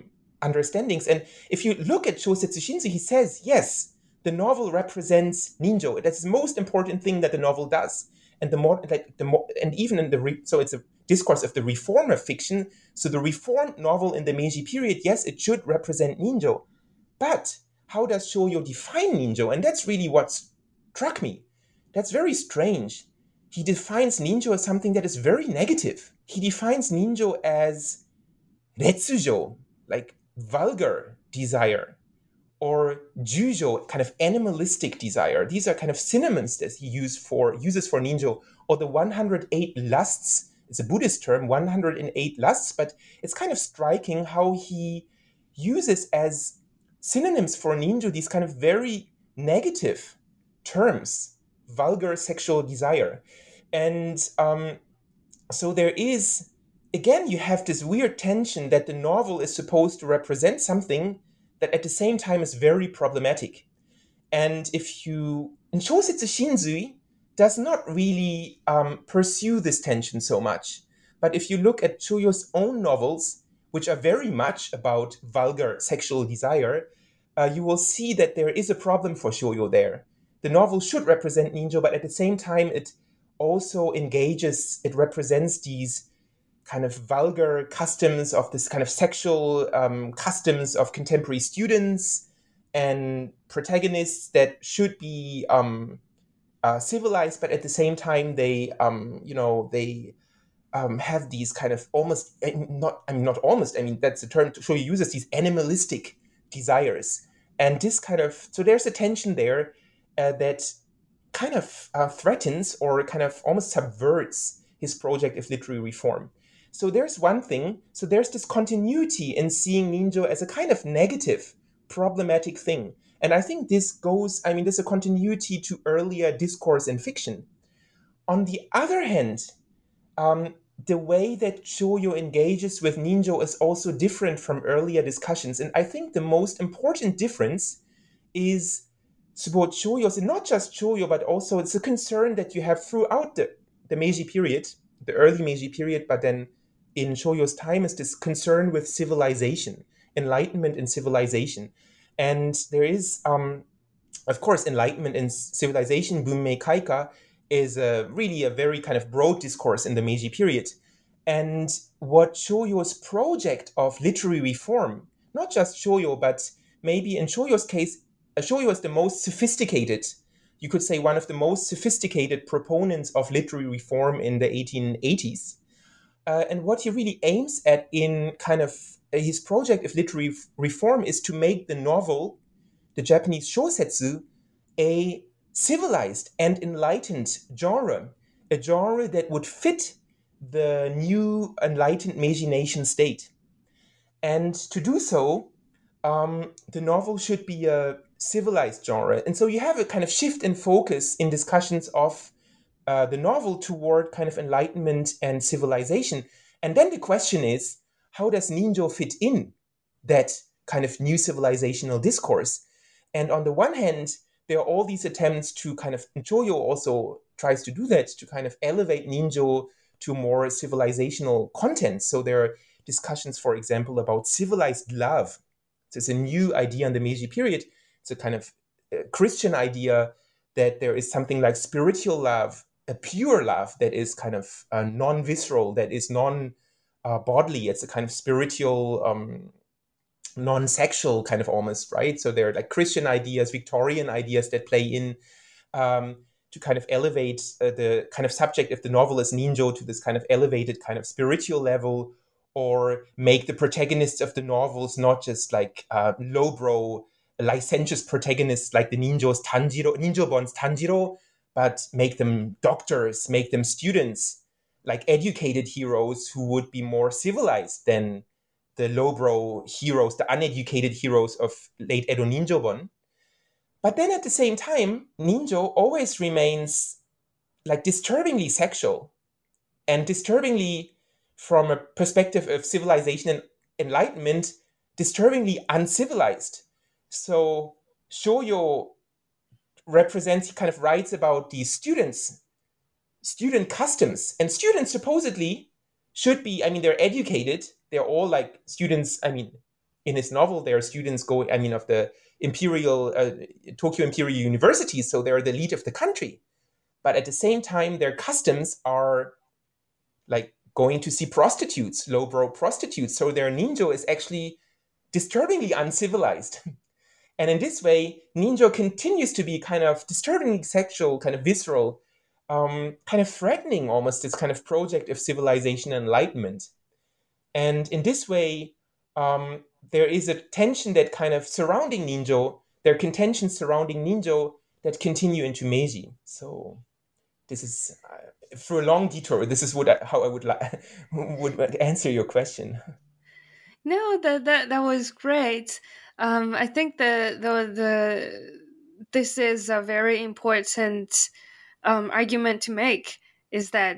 understandings. And if you look at Shosetsu Shinzu, he says, yes, the novel represents ninjo. That's the most important thing that the novel does. And and even in so it's a discourse of the reformer fiction. So the reformed novel in the Meiji period, yes, it should represent ninjo. But how does Shoyo define ninjo? And that's really what struck me. That's very strange. He defines ninjo as something that is very negative. He defines ninjo as retsujo, like vulgar desire, or jujo, kind of animalistic desire. These are kind of synonyms that he uses for ninjo, or the 108 lusts. It's a Buddhist term, 108 lusts, but it's kind of striking how he uses as synonyms for ninjo these kind of very negative terms, vulgar sexual desire. And so there is, again, you have this weird tension that the novel is supposed to represent something that at the same time is very problematic. And Shosetsu Shinzui does not really pursue this tension so much. But if you look at Shoyo's own novels, which are very much about vulgar sexual desire, you will see that there is a problem for Shoyo there. The novel should represent ninjo, but at the same time, it also it represents these kind of vulgar customs of this kind of sexual customs of contemporary students and protagonists that should be civilized, but at the same time they have these kind of that's the term Shoyo uses, these animalistic desires. And this kind of, so there's a tension there that kind of threatens or kind of almost subverts his project of literary reform. So there's one thing. So there's this continuity in seeing ninjo as a kind of negative, problematic thing. And I think there's a continuity to earlier discourse in fiction. On the other hand, the way that Shoyo engages with ninjo is also different from earlier discussions. And I think the most important difference is about Shoyo's, and not just Shoyo, but also it's a concern that you have throughout the Meiji period, the early Meiji period, but then in Shoyo's time is this concern with civilization, enlightenment and civilization. And there is, of course, enlightenment and civilization, Bunmei Kaika, is really a very kind of broad discourse in the Meiji period. And what Shoyo's project of literary reform, not just Shoyo, but maybe in Shoyo's case, Shoyo is the most sophisticated, you could say one of the most sophisticated proponents of literary reform in the 1880s. And what he really aims at in kind of his project of literary reform is to make the novel, the Japanese shosetsu, a civilized and enlightened genre, a genre that would fit the new enlightened Meiji nation state. And to do so, the novel should be a civilized genre. And so you have a kind of shift in focus in discussions of the novel toward kind of enlightenment and civilization. And then the question is, how does ninjo fit in that kind of new civilizational discourse? And on the one hand, there are all these attempts to kind of, and Shoyo also tries to do that, to kind of elevate ninjo to more civilizational content. So there are discussions, for example, about civilized love. So it's a new idea in the Meiji period. It's a kind of Christian idea that there is something like spiritual love, a pure love that is kind of non-visceral, that is non-bodily. It's a kind of spiritual, non-sexual kind of almost, right? So there are like Christian ideas, Victorian ideas that play in to kind of elevate the kind of subject of the novel as ninjo to this kind of elevated kind of spiritual level, or make the protagonists of the novels not just like lowbrow, licentious protagonists like the Ninjobon's Tanjiro, but make them doctors, make them students, like educated heroes who would be more civilized than the lowbrow heroes, the uneducated heroes of late Edo Ninjobon. But then at the same time, ninjo always remains like disturbingly sexual and disturbingly, from a perspective of civilization and enlightenment, disturbingly uncivilized. So Shoyo represents, he kind of writes about these student customs. And students supposedly should be, they're educated. They're all like students, in his novel, there are students of the Tokyo Imperial University, so they're the elite of the country. But at the same time, their customs are like going to see prostitutes, lowbrow prostitutes. So their ninjo is actually disturbingly uncivilized. And in this way, ninjo continues to be kind of disturbingly sexual, kind of visceral, kind of threatening almost this kind of project of civilization and enlightenment. And in this way, there is a tension that kind of surrounding ninjo, there are contentions surrounding ninjo that continue into Meiji. So this is, through a long detour, this is how I would answer your question. No, that was great. I think this is a very important argument to make. Is that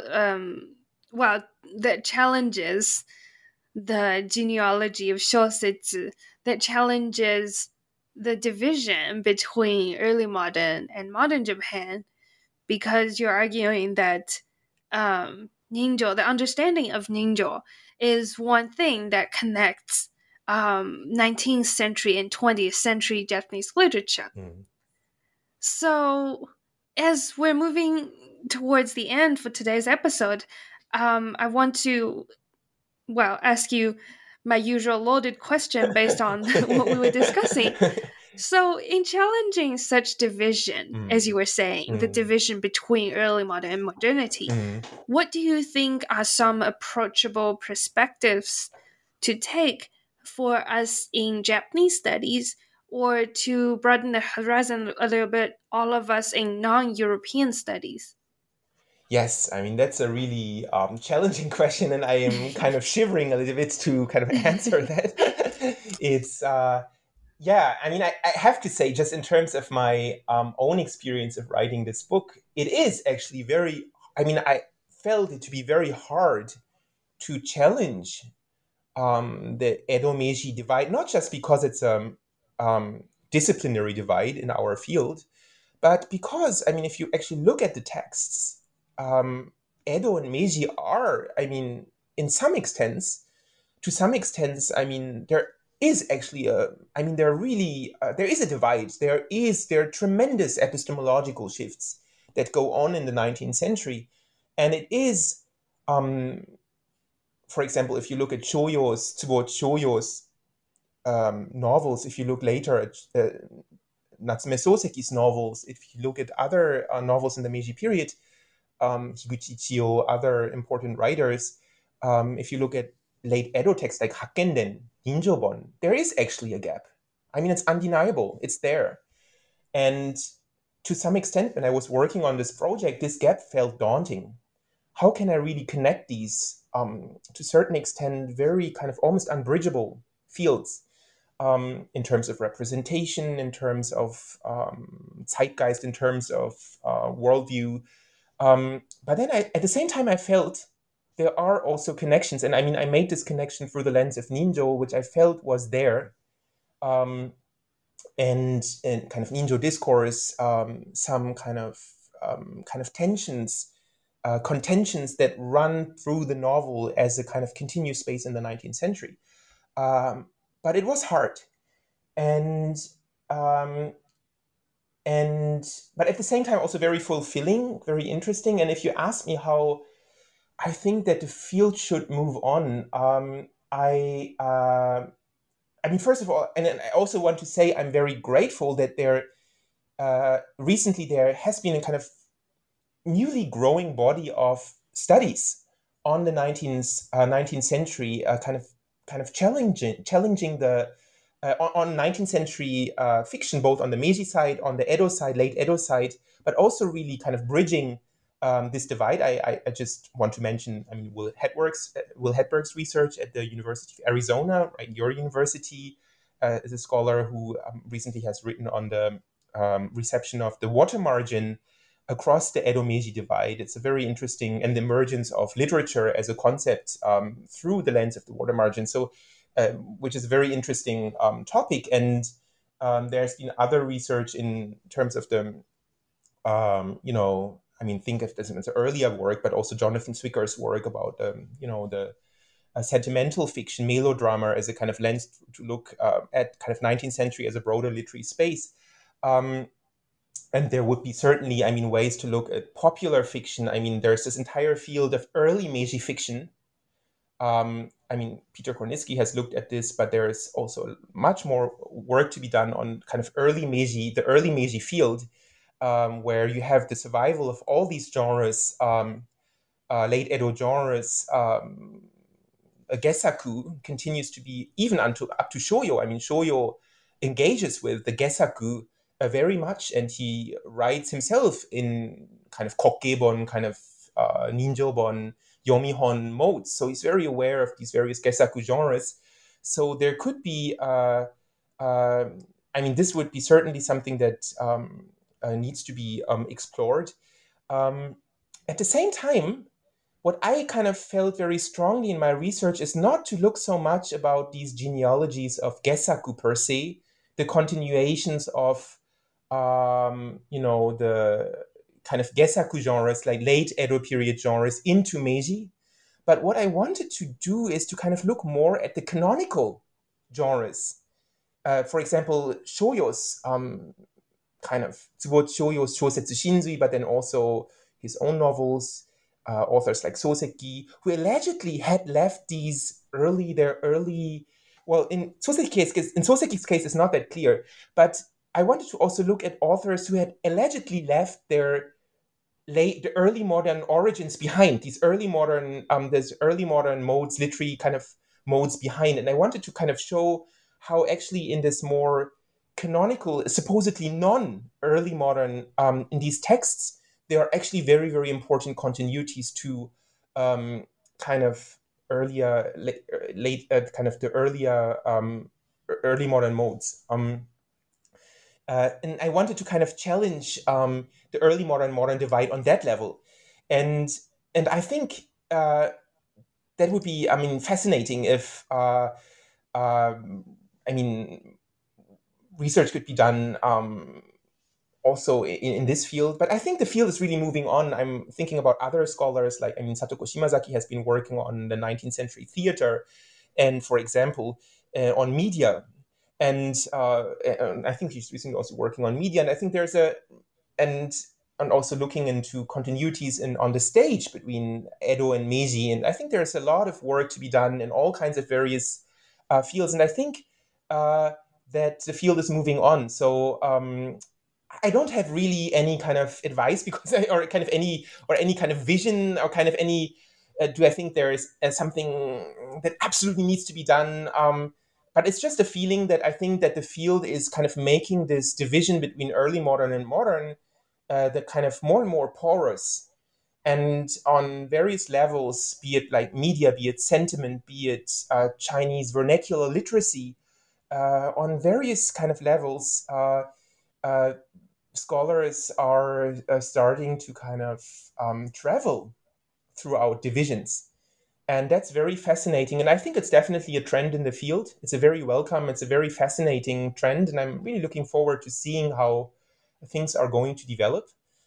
that challenges the genealogy of Shosetsu, that challenges the division between early modern and modern Japan, because you're arguing that ninjo, the understanding of ninjo, is one thing that connects 19th century and 20th century Japanese literature. So, as we're moving towards the end for today's episode, I want to, ask you my usual loaded question based on what we were discussing. So, in challenging such division, as you were saying, the division between early modern and modernity, what do you think are some approachable perspectives to take for us in Japanese studies, or to broaden the horizon a little bit, all of us in non-European studies? Yes, I mean, that's a really challenging question, and I am kind of shivering a little bit to kind of answer that. It's... yeah, I mean, I have to say, just in terms of my own experience of writing this book, it is actually I felt it to be very hard to challenge the Edo-Meiji divide, not just because it's a disciplinary divide in our field, but because, I mean, if you actually look at the texts, Edo and Meiji are, I mean, to some extents, I mean, there is actually there is a divide. There are tremendous epistemological shifts that go on in the 19th century. And it is, for example, if you look at Tsubo Choyo's novels, if you look later at Natsume Soseki's novels, if you look at other novels in the Meiji period, Higuchi Chiyo, other important writers, if you look at late Edo texts like Hakkenden, Ninjobon, there is actually a gap. I mean, it's undeniable. It's there. And to some extent, when I was working on this project, this gap felt daunting. How can I really connect these, to a certain extent, very kind of almost unbridgeable fields in terms of representation, in terms of zeitgeist, in terms of worldview. But then at the same time, I felt there are also connections. And I mean, I made this connection through the lens of Ninjo, which I felt was there. And kind of Ninjo discourse, some kind of tensions, contentions that run through the novel as a kind of continuous space in the 19th century. But it was hard. But at the same time, also very fulfilling, very interesting. And if you ask me how I think that the field should move on, I mean, first of all, and I also want to say I'm very grateful that recently there has been a kind of newly growing body of studies on the 19th century, kind of challenging the on 19th century fiction, both on the Meiji side, on the Edo side, late Edo side, but also really kind of bridging this divide. I just want to mention, I mean, Will Hedberg's research at the University of Arizona, right? Your university is a scholar who recently has written on the reception of the water margin across the Edo-Meiji divide. It's a very interesting, and the emergence of literature as a concept through the lens of the water margin. So, which is a very interesting topic. And there's been other research in terms of the, I mean, think of this as earlier work, but also Jonathan Zwicker's work about, the sentimental fiction, melodrama as a kind of lens to look at kind of 19th century as a broader literary space. And there would be certainly, ways to look at popular fiction. There's this entire field of early Meiji fiction. Peter Kornisky has looked at this, but there is also much more work to be done on kind of the early Meiji field, where you have the survival of all these genres, late Edo genres. Gesaku continues to be, even up to Shoyo. Shoyo engages with the Gesaku very much, and he writes himself in kind of Kokgebon, kind of Ninjobon, Yomihon modes. So he's very aware of these various Gesaku genres. So there could be, this would be certainly something that needs to be explored. At the same time, what I kind of felt very strongly in my research is not to look so much about these genealogies of Gesaku per se, the continuations of, the kind of Gesaku genres, like late Edo period genres, into Meiji. But what I wanted to do is to kind of look more at the canonical genres. For example, Shoyo's kind of Tsubo Shoyo's Shosetsu Shinzui, but then also his own novels, authors like Soseki, who allegedly had left well, in Soseki's case, it's not that clear, but I wanted to also look at authors who had allegedly left the early modern origins behind, these early modern modes, literary kind of modes behind. And I wanted to kind of show how actually in this more canonical, supposedly non-early modern, in these texts, there are actually very, very important continuities to kind of earlier, late kind of the earlier early modern modes. And I wanted to kind of challenge the early modern divide on that level, and I think that would be, fascinating if research could be done also in this field. But I think the field is really moving on. I'm thinking about other scholars, like, Satoko Shimazaki has been working on the 19th century theater, and, for example, on media. And I think he's recently also working on media. And I think there's and also looking into continuities on the stage between Edo and Meiji. And I think there's a lot of work to be done in all kinds of various fields. And I think that the field is moving on. So I don't have really any kind of advice or any kind of vision, or kind of any, do I think there is something that absolutely needs to be done? But it's just a feeling that I think that the field is kind of making this division between early modern and modern that kind of more and more porous. And on various levels, be it like media, be it sentiment, be it Chinese vernacular literacy, on various kind of levels, scholars are starting to kind of travel throughout divisions. And that's very fascinating. And I think it's definitely a trend in the field. It's a very fascinating trend. And I'm really looking forward to seeing how things are going to develop.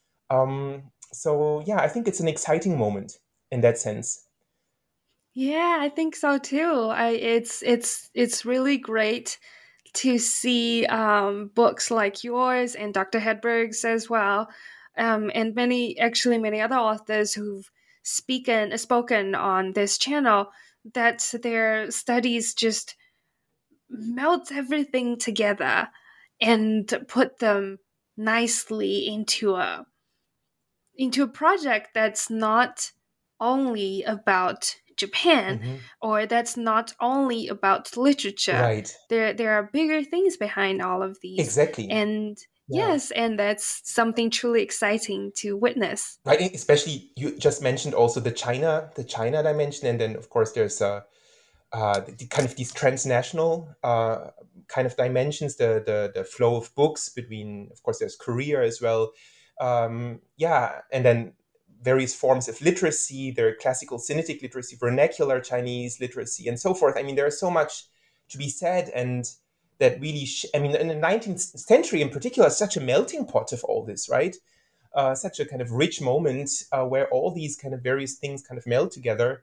So yeah, I think it's an exciting moment in that sense. Yeah, I think so too. It's really great to see books like yours and Dr. Hedberg's as well, and many other authors who've spoken on this channel, that their studies just melt everything together and put them nicely into a project that's not only about Japan, or that's not only about literature. Right. There are bigger things behind all of these. Exactly. And yes, and that's something truly exciting to witness. Right. Especially, you just mentioned also the China dimension, and then of course there's the kind of these transnational kind of dimensions, the flow of books between, of course, there's Korea as well. And then various forms of literacy, there are classical Sinitic literacy, vernacular Chinese literacy, and so forth. There's so much to be said, and that really, in the 19th century in particular, such a melting pot of all this, right? Such a kind of rich moment where all these kind of various things kind of meld together.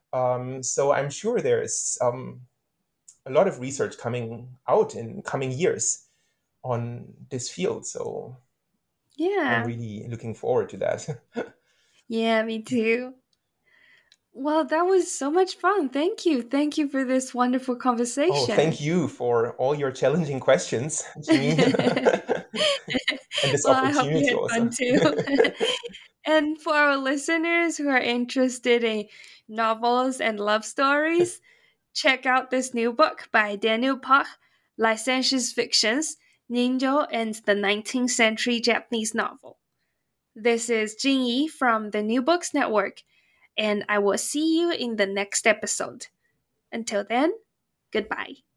So I'm sure there is a lot of research coming out in coming years on this field. So I'm Yeah. really looking forward to that. Yeah, me too. Well, that was so much fun. Thank you. Thank you for this wonderful Oh, conversation. thank you for all your challenging questions, Jimmy, and this Well, I hope you opportunity had also. fun too. And for our listeners who are interested in novels and love stories, check out this new book by Daniel Pak, Licentious Fictions, Ninjo and the 19th Century Japanese Novel. This is Jing Yi from the New Books Network, and I will see you in the next episode. Until then, goodbye.